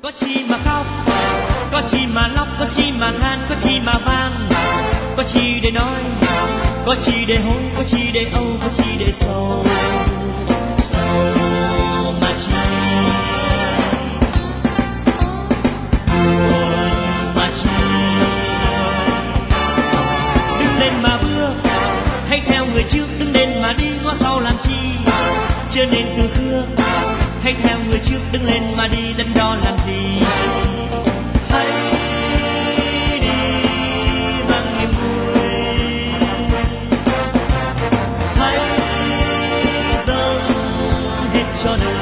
Có chi mà khóc, có chi mà lóc, có chi mà than, có chi mà vang, có chi để nói, có chi để hối, có chi để âu, có chi để sầu, sầu mà chi, buồn mà chi. Đứng lên mà bước, hãy theo người trước, đứng lên mà đi, ngó sau làm chi, chưa nên từ khước. Hãy theo người trước, đứng lên mà đi, đắn đo làm gì. Hãy đi bằng niềm vui, hãy dâng hết cho đời.